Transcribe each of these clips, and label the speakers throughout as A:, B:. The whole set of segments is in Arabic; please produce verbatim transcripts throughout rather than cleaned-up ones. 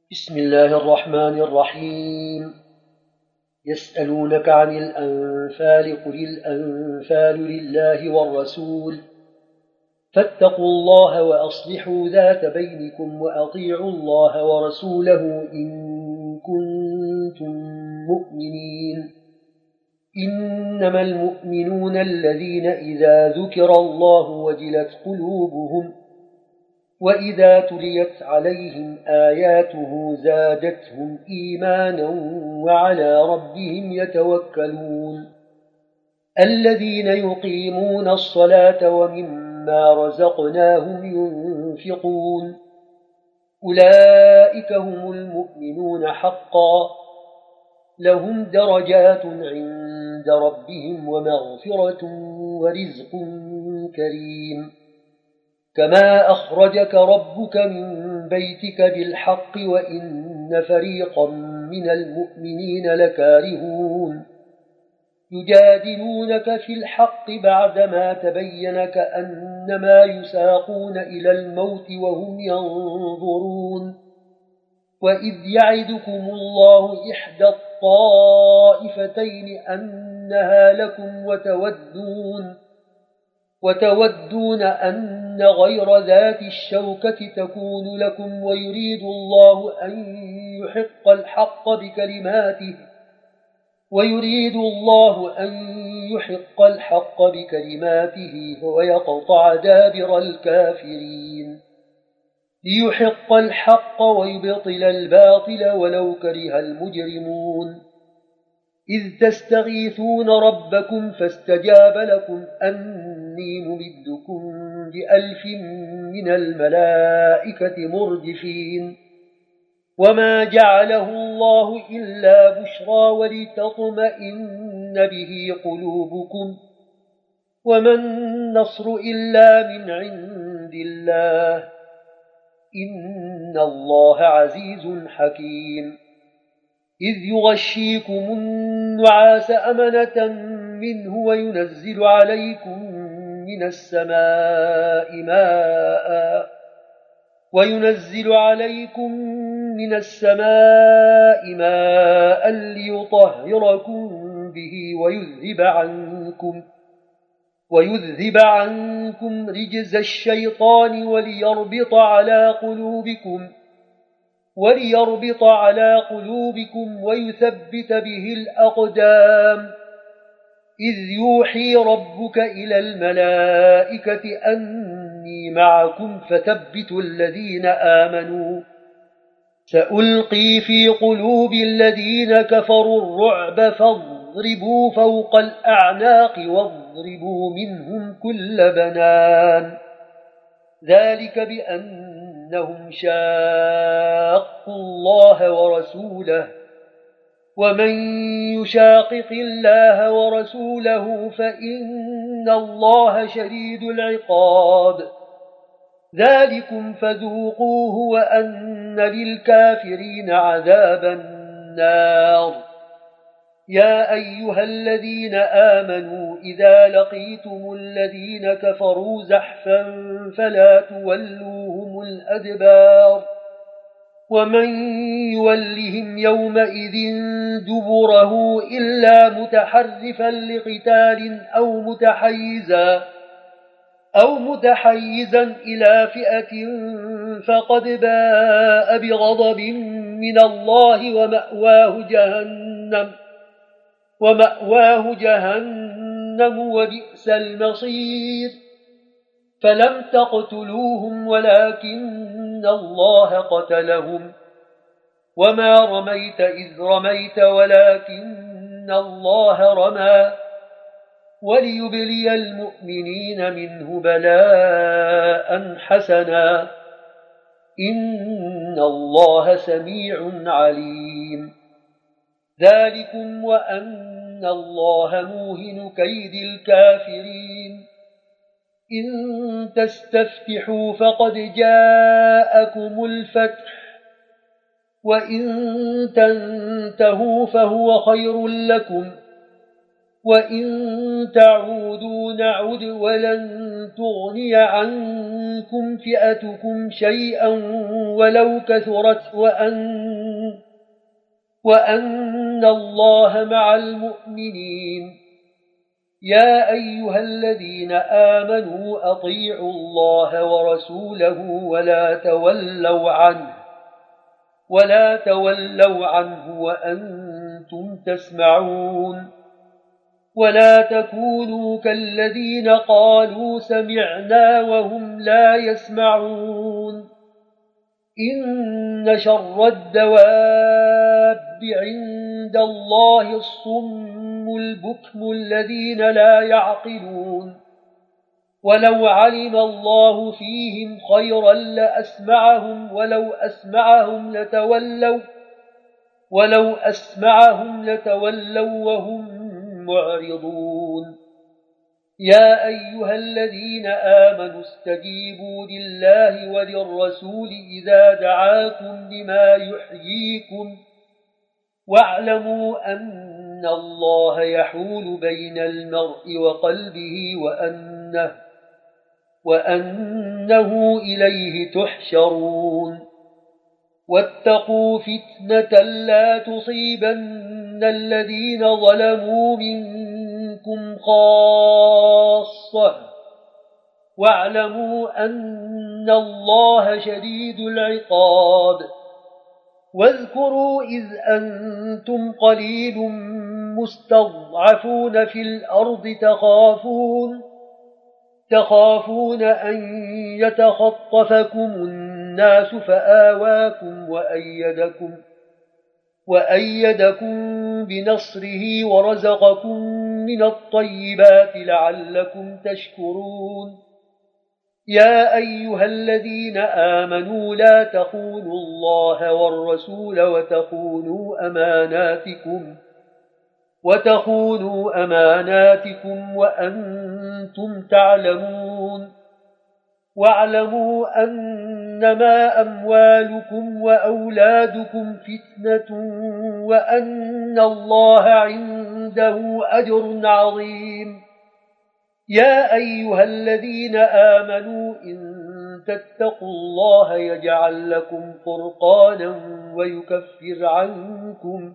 A: بسم الله الرحمن الرحيم. يسألونك عن الأنفال قل الأنفال لله والرسول فاتقوا الله وأصلحوا ذات بينكم وأطيعوا الله ورسوله إن كنتم مؤمنين. إنما المؤمنون الذين إذا ذكر الله وجلت قلوبهم وإذا تليت عليهم آياته زادتهم إيمانا وعلى ربهم يتوكلون. الذين يقيمون الصلاة ومما رزقناهم ينفقون أولئك هم المؤمنون حقا لهم درجات عند ربهم ومغفرة ورزق كريم. كما أخرجك ربك من بيتك بالحق وإن فريقا من المؤمنين لكارهون يجادلونك في الحق بعدما تبين كأنما يساقون إلى الموت وهم ينظرون. وإذ يعدكم الله إحدى الطائفتين أنها لكم وتودون وتودون أن غير ذات الشوكة تكون لكم ويريد الله أن يحق الحق بكلماته ويريد الله أن يحق الحق بكلماته ويقطع دابر الكافرين ليحق الحق ويبطل الباطل ولو كره المجرمون. إذ تستغيثون ربكم فاستجاب لكم أني ممدكم بألف من الملائكة مردفين. وما جعله الله إلا بشرى ولتطمئن به قلوبكم وما النصر إلا من عند الله إن الله عزيز حكيم. إذ يغشيكم النعاس أمنة منه وينزل عليكم من السماء ماء وينزل عليكم من السماء ماء ليطهركم به ويذهب عنكم ويذهب عنكم رجز الشيطان وليربط على قلوبكم وليربط على قلوبكم ويثبت به الأقدام. إذ يوحي ربك إلى الملائكة أني معكم فثبتوا الذين آمنوا سألقي في قلوب الذين كفروا الرعب فاضربوا فوق الأعناق واضربوا منهم كل بنان. ذلك بأنهم شاقوا الله ورسوله ومن يشاقق الله ورسوله فإن الله شديد العقاب. ذلكم فذوقوه وأن للكافرين عذاب النار. يا أيها الذين آمنوا إذا لقيتم الذين كفروا زحفا فلا تولوهم الأدبار ومن يولهم يومئذ دبره إلا متحرفا لقتال أو متحيزا أو متحيزا إلى فئة فقد باء بغضب من الله ومأواه جهنم ومأواه جهنم وبئس المصير. فلم تقتلوهم ولكن الله قتلهم وما رميت إذ رميت ولكن الله رمى وليبلي المؤمنين منه بلاء حسنا إن الله سميع عليم. ذلكم وأن الله موهن كيد الكافرين. إن تستفتحوا فقد جاءكم الفتح وإن تنتهوا فهو خير لكم وإن تعودوا نعد ولن تغني عنكم فئتكم شيئا ولو كثرت وأن, وأن الله مع المؤمنين. يا أيها الذين آمنوا أطيعوا الله ورسوله ولا تولوا عنه ولا تولوا عنه وأنتم تسمعون. ولا تكونوا كالذين قالوا سمعنا وهم لا يسمعون. إن شر الدواب عند الله الصم البكم الذين لا يعقلون. ولو علم الله فيهم خيرا لأسمعهم ولو أسمعهم لتولوا ولو أسمعهم لتولوا وهم معرضون. يا أيها الذين آمنوا استجيبوا لله وللرسول إذا دعاكم لما يحييكم واعلموا أن الله يحول بين المرء وقلبه وأنه, وأنه إليه تحشرون. واتقوا فتنة لا تصيبن الذين ظلموا منكم خاصة واعلموا أن الله شديد العقاب. واذكروا إذ أنتم قليل مستضعفون في الأرض تخافون تخافون أن يتخطفكم الناس فآواكم وأيدكم, وأيدكم بنصره ورزقكم من الطيبات لعلكم تشكرون. يا أيها الذين آمنوا لا تخونوا الله والرسول وتخونوا أماناتكم وتخونوا أماناتكم وأنتم تعلمون. واعلموا أنما أموالكم وأولادكم فتنة وأن الله عنده أجر عظيم. يا أيها الذين آمنوا إن تتقوا الله يجعل لكم فرقانا ويكفر عنكم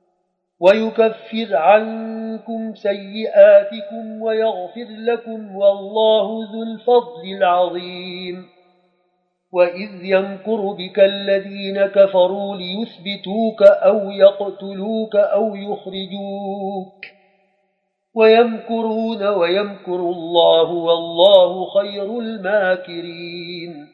A: ويكفر عنكم سيئاتكم ويغفر لكم والله ذو الفضل العظيم. وإذ يمكر بك الذين كفروا ليثبتوك أو يقتلوك أو يخرجوك ويمكرون ويمكر الله والله خير الماكرين.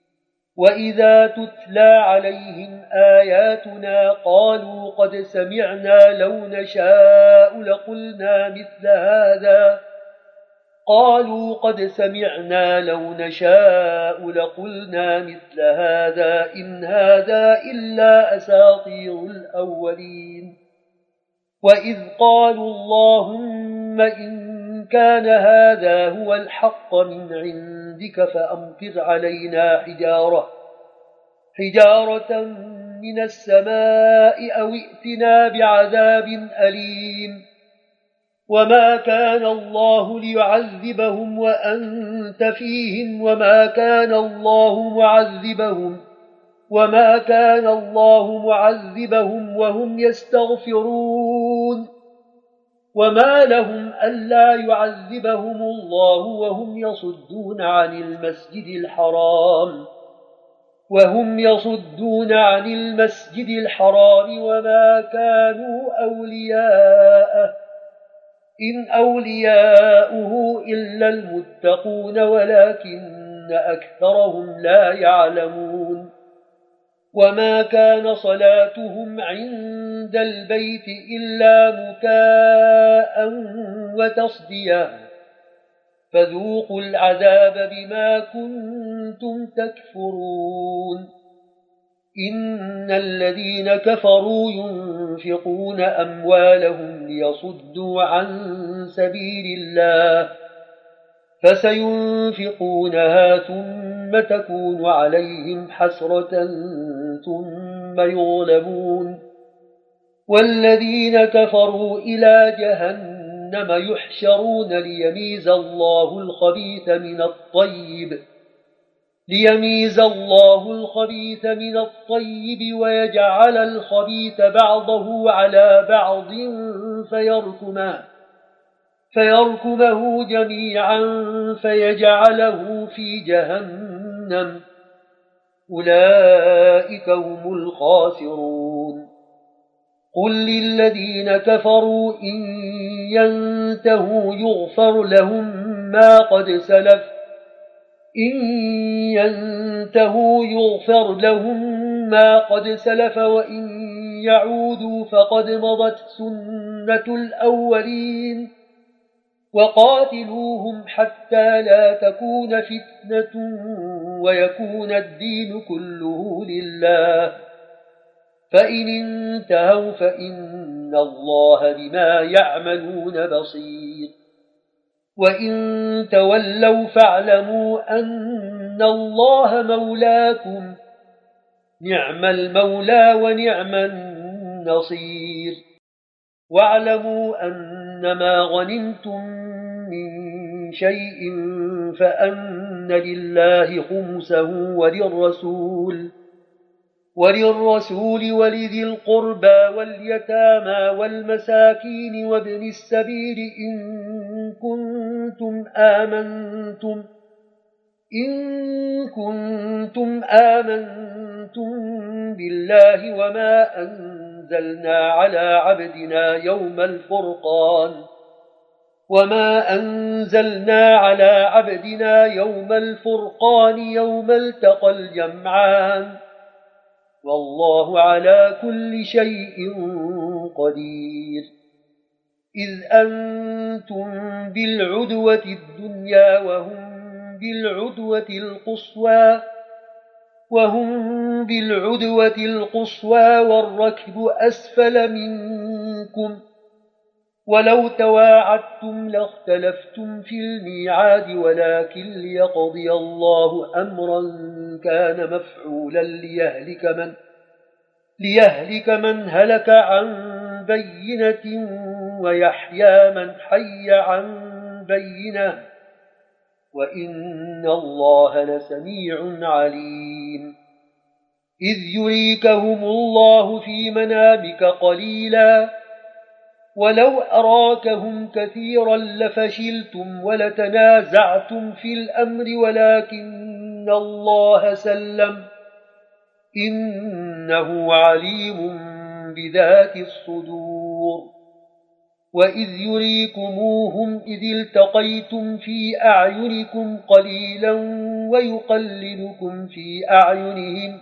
A: وإذا تتلى عليهم آياتنا قالوا قد سمعنا لو نشاء لقلنا مثل هذا قالوا قد سمعنا لو نشاء لقلنا مثل هذا إن هذا إلا أساطير الأولين. وإذ قالوا اللهم إن كان هذا هو الحق من عندك فأمطر علينا حجارة حجارة من السماء أو ائتنا بعذاب أليم. وما كان الله ليعذبهم وأنت فيهم وما كان الله معذبهم وما كان الله معذبهم وهم يستغفرون. وما لهم ألا يعذبهم الله وهم يصدون عن المسجد الحرام وهم يصدون عن المسجد الحرام وما كانوا أولياءه إن أولياؤه إلا المتقون ولكن أكثرهم لا يعلمون. وما كان صلاتهم عند البيت إلا مكاء وتصديا فذوقوا العذاب بما كنتم تكفرون. إن الذين كفروا ينفقون أموالهم ليصدوا عن سبيل الله فسينفقونها ثم تكون عليهم حسرة ثم يغلبون والذين كفروا إلى جهنم جهنم يحشرون ليميز الله الخبيث من الطيب ليميز الله الخبيث من الطيب ويجعل الخبيث بعضه على بعض فيركمه فيركمه جميعا فيجعله في جهنم أولئك هم الخاسرون قل للذين كفروا إن ينتهوا يغفر لهم ما قد سلف إن ينتهوا يغفر لهم ما قد سلف وإن يعودوا فقد مضت سنة الأولين وقاتلوهم حتى لا تكون فتنة ويكون الدين كله لله فإن انتهوا فإن الله بما يعملون بصير وإن تولوا فاعلموا أن الله مولاكم نعم المولى ونعم النصير واعلموا أنما غنمتم من شيء فأن لله خمسه وللرسول وللرسول ولذي القربى واليتامى والمساكين وابن السبيل إن كنتم آمنتم إن كنتم آمنتم بالله وما أنزلنا على عبدنا يوم الفرقان وما أنزلنا على عبدنا يوم الفرقان يوم التقى الجمعان والله على كل شيء قدير إذ أنتم بالعدوة الدنيا وهم بالعدوة القصوى وهم بالعدوة القصوى والركب أسفل منكم ولو تواعدتم لاختلفتم في الميعاد ولكن ليقضي الله أمرا كان مفعولا ليهلك من ليهلك من هلك عن بينة ويحيى من حي عن بينة وإن الله لسميع عليم إذ يريكهم الله في منامك قليلا ولو أراكهم كثيرا لفشلتم ولتنازعتم في الأمر ولكن الله سلم إنه عليم بذات الصدور وإذ يريكموهم إذ التقيتم في أعينكم قليلا ويقللكم في أعينهم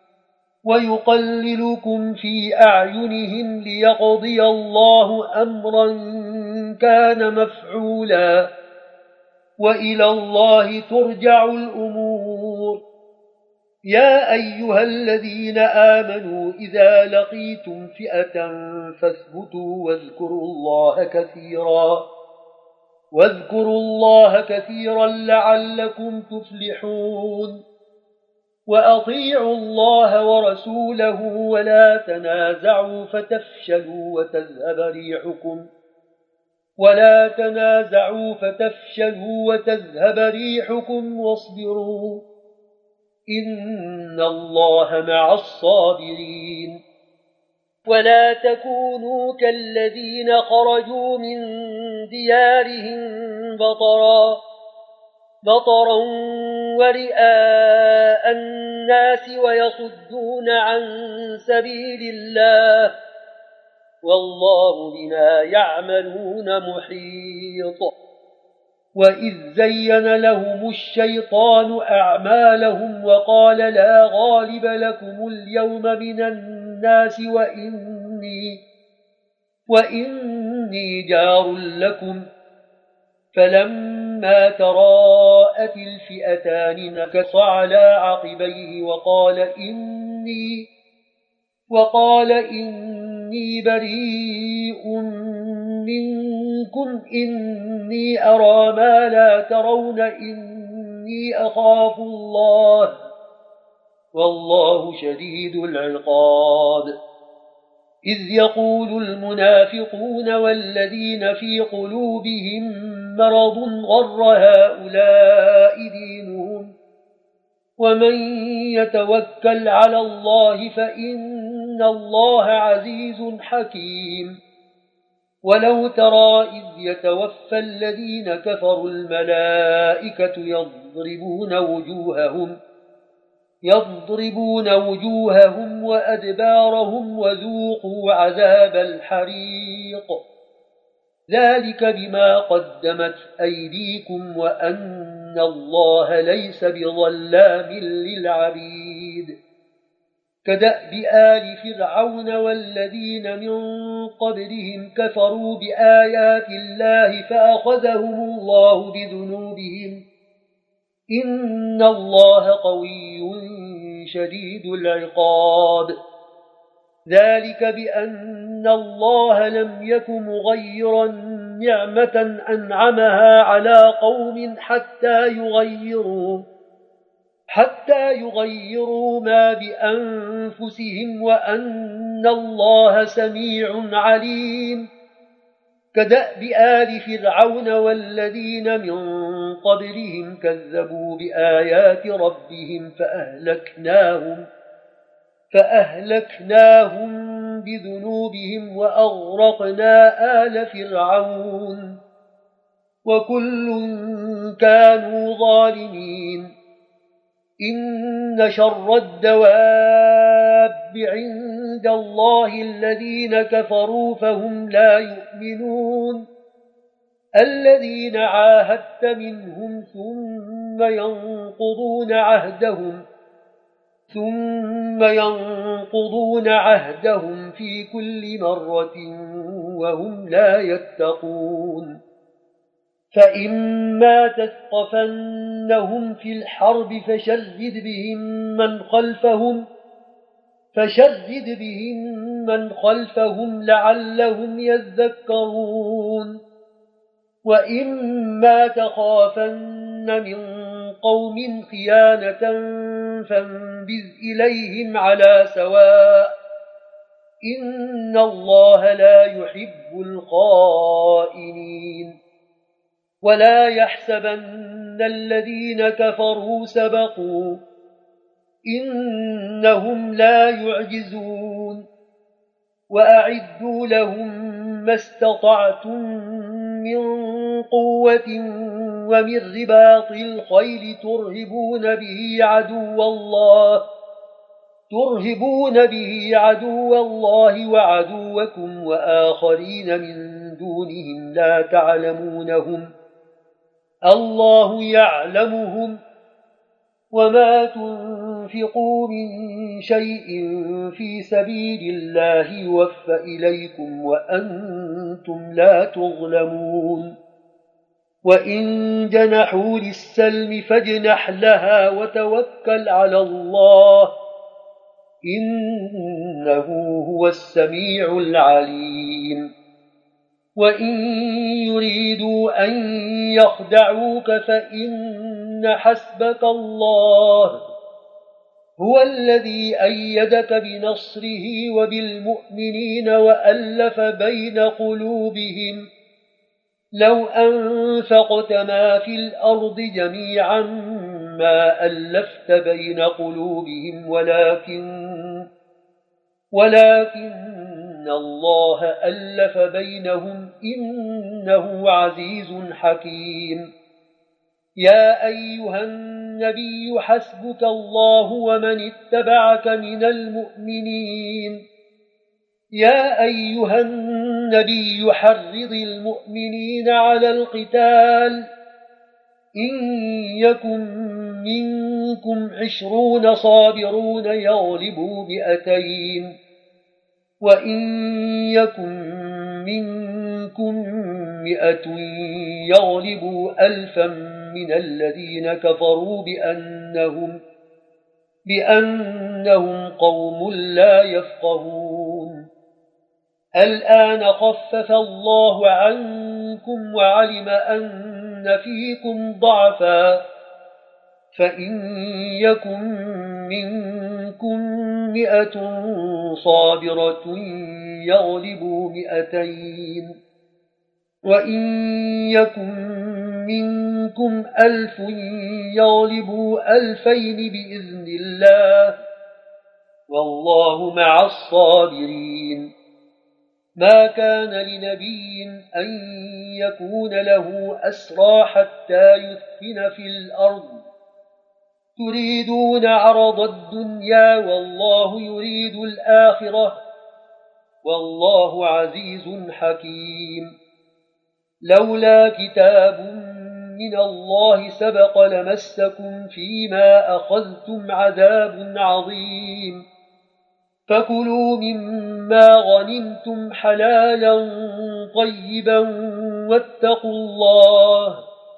A: ويقللكم في أعينهم ليقضي الله أمرا كان مفعولا وإلى الله ترجع الأمور يا أيها الذين آمنوا إذا لقيتم فئة فاثبتوا واذكروا الله كثيرا واذكروا الله كثيرا لعلكم تفلحون وأطيعوا الله ورسوله ولا تنازعوا فتفشلوا وتذهب ريحكم ولا تنازعوا فتفشلوا وتذهب ريحكم واصبروا إن الله مع الصابرين ولا تكونوا كالذين خرجوا من ديارهم بطرا بطرا ورئاء الناس ويصدون عن سبيل الله والله بما يعملون محيط وإذ زين لهم الشيطان أعمالهم وقال لا غالب لكم اليوم من الناس وإني, وإني جار لكم فلما تراءت الفئتان نكص على عقبيه وقال إني, وقال إني بريء منكم إني أرى ما لا ترون إني أخاف الله والله شديد العقاب إذ يقول المنافقون والذين في قلوبهم مرض غر هؤلاء دينهم ومن يتوكل على الله فإن الله عزيز حكيم. ولو ترى إذ يتوفى الذين كفروا الملائكة يضربون وجوههم يضربون وجوههم وأدبارهم وذوقوا عذاب الحريق ذلك بما قدمت أيديكم وأن الله ليس بظلام للعبيد. كدأب آل فرعون والذين من قبلهم كفروا بآيات الله فأخذهم الله بذنوبهم إن الله قوي شديد العقاب. ذلك بأن الله لم يك مغيرا نعمة أنعمها على قوم حتى يغيروا حتى يغيروا ما بأنفسهم وأن الله سميع عليم. كدأب آل فرعون والذين من قبلهم كذبوا بآيات ربهم فأهلكناهم فأهلكناهم بذنوبهم وأغرقنا آل فرعون وكل كانوا ظالمين. إن شر الدواب عند الله الذين كفروا فهم لا يؤمنون الذين عاهدت منهم ثم ينقضون عهدهم ثم ينقضون عهدهم في كل مرة وهم لا يتقون. فإما تثقفنهم في الحرب فشرد بهم من خلفهم فشرد بهم من خلفهم لعلهم يذكرون. وإما تخافن من قوم خيانة فانبذ إليهم على سواء إن الله لا يحب الخائنين. ولا يحسبن الذين كفروا سبقوا إنهم لا يعجزون. وأعدوا لهم ما استطعتم من قوة ومن رباط الخيل ترهبون به عدو الله ترهبون به عدو الله وعدوكم وآخرين من دونهم لا تعلمونهم الله يعلمهم. وما تنفقوا من شيء في سبيل الله يوفى إليكم وأنتم لا تظلمون. وإن جنحوا للسلم فاجنح لها وتوكل على الله إنه هو السميع العليم. وإن يريدوا أن يخدعوك فإن حسبك الله هو الذي أيدك بنصره وبالمؤمنين وألف بين قلوبهم لو أنفقت ما في الأرض جميعا ما ألفت بين قلوبهم ولكن ولكن الله ألف بينهم إنه عزيز حكيم. يا أيها النبي حسبك الله ومن اتبعك من المؤمنين. يا أيها النبي حرض المؤمنين على القتال إن يكن منكم عشرون صابرون يغلبوا مئتين وإن يكن منكم مئة يغلبوا ألفا من الذين كفروا بأنهم, بأنهم قوم لا يفقهون. الآن خفف الله عنكم وعلم أن فيكم ضعفا فإن يكن منكم مئة صابرة يغلبوا مئتين وإن يكن منكم ألف يغلبوا ألفين بإذن الله والله مع الصابرين. ما كان لنبي أن يكون له أسرى حتى يثخن في الأرض تريدون عرض الدنيا والله يريد الآخرة والله عزيز حكيم. لولا كتاب من الله سبق لمسكم فيما أخذتم عذاب عظيم فكلوا مما غنمتم حلالا طيبا واتقوا الله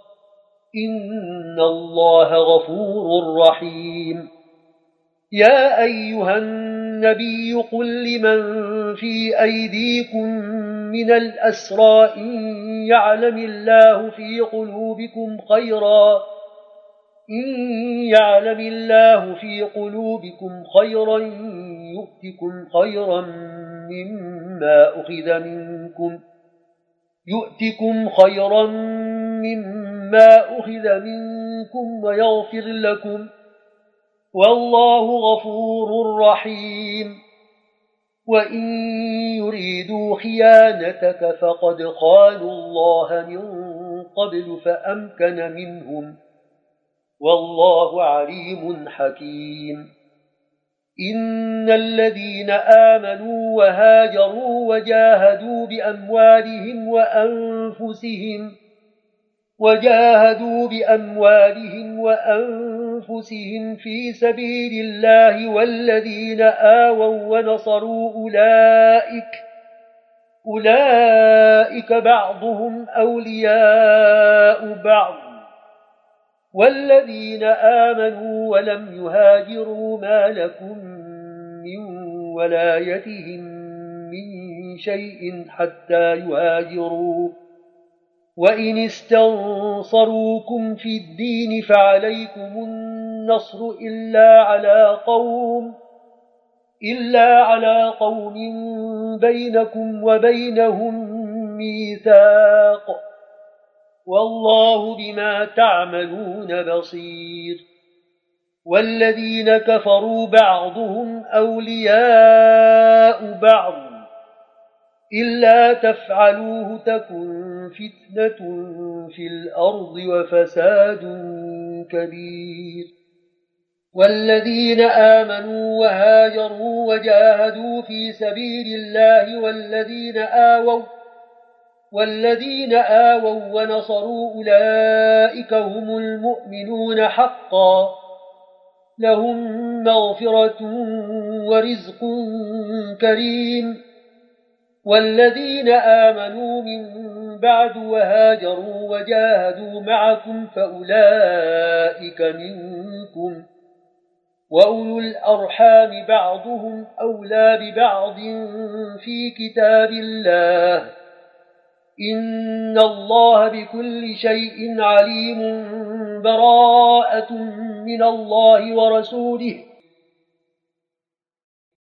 A: إن الله غفور رحيم. يا أيها النبي قل لمن في أيديكم من الأسرى إن يعلم الله في قلوبكم خيرا إن يعلم الله في قلوبكم خيرا يؤتكم خيرا مما أخذ منكم يؤتكم خيرا مما أخذ منكم ويغفر لكم والله غفور رحيم. وإن يريدوا خيانتك فقد خانوا الله من قبل فأمكن منهم والله عليم حكيم. إن الذين آمنوا وهاجروا وجاهدوا بأموالهم وأنفسهم وجاهدوا بأموالهم وأنفسهم في سبيل الله والذين آووا ونصروا أولئك أولئك بعضهم أولياء بعض والذين آمنوا ولم يهاجروا ما لكم من ولايتهم من شيء حتى يهاجروا وإن استنصروكم في الدين فعليكم النصر إلا على قوم إلا على قوم بينكم وبينهم ميثاق والله بما تعملون بصير. والذين كفروا بعضهم أولياء بعض إلا تفعلوه تكن فتنة في الأرض وفساد كبير. والذين آمنوا وهاجروا وجاهدوا في سبيل الله والذين آووا والذين آووا ونصروا أولئك هم المؤمنون حقا لهم مغفرة ورزق كريم. والذين آمنوا من بعد وهاجروا وجاهدوا معكم فأولئك منكم وأولو الأرحام بعضهم أولى ببعض في كتاب الله إن الله بكل شيء عليم. براءة من الله ورسوله